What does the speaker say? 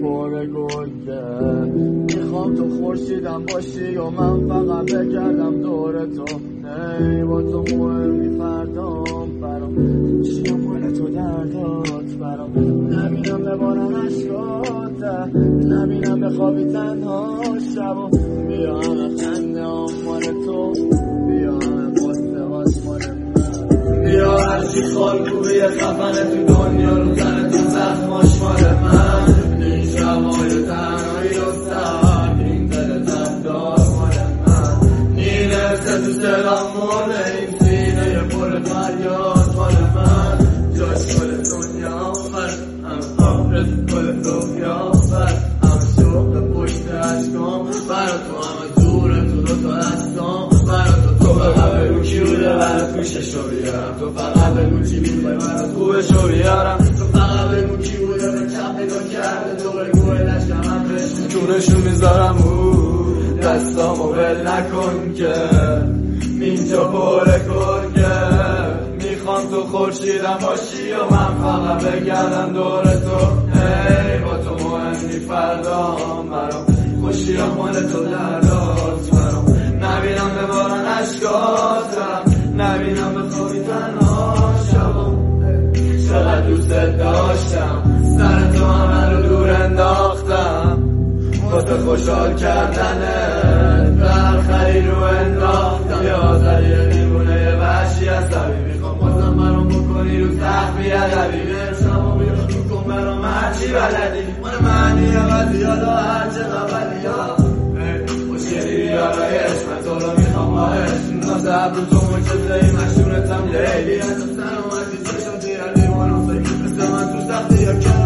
پر گنده. میخوام تو خورشیدم باشی و من فقط بگردم دور تو. ای با تو مهمی فردام برام، خوشیم مال تو دردات برام. نبینم ببارن عشقات، نبینم بخوابی تنها شب و بیا همه خنده هم مال تو، بیا همه قصه مال من. بیا هرچی خالکوبی خفنه تو دنیا رو زنه تو زخماش مال من. این شبای تنهایی و سرد این دل دمدار مال من. نیرسه تو سلام مرده این سینه پر فریاد مال من. جاش کل دنیا بر همه آمرز کل رویا بر همه شوق پشت عشقام برا تو، همه زور تو دو تا دستام برا تو. فقط بگو کی بوده برات پیششو بیارم، تو فقط بگو چی میخوای برات خوبشو بیارم، تو فقط بگو کی بوده به چپ نگاه کرده تو بگو علشم هم بهش جونشو میذارم. دستامو ول نکن که اینجا پره کن که میخوام تو خورشیدم باشی و من فقط بگردم دور تو. ای با تو مهمی فردام برام، خوشیم مال تو دردات برام. نبینم ببارن عشقاتم، نبینم بخوابی تنها شبم. چقدر دوست داشتم سر تو همه رو دور انداختم، واسه خوشحال کردنت برخری رو انداختم. یادری دیوونه وحشی عصبی میخوام بازم برام بکنی رو سخت بیادبی. برسم و بیرون کن برام هرچی بلدی مال معنی عوضی ها دا هرچه قبلی ها. خوشگلی بیارای عشق من تو رو میخوام با عشق نازه ابرو تو مجزهی مشهورتم لیلی. از سلامتی چشم دیگر لیوانم فکر مثل من تو سختی یا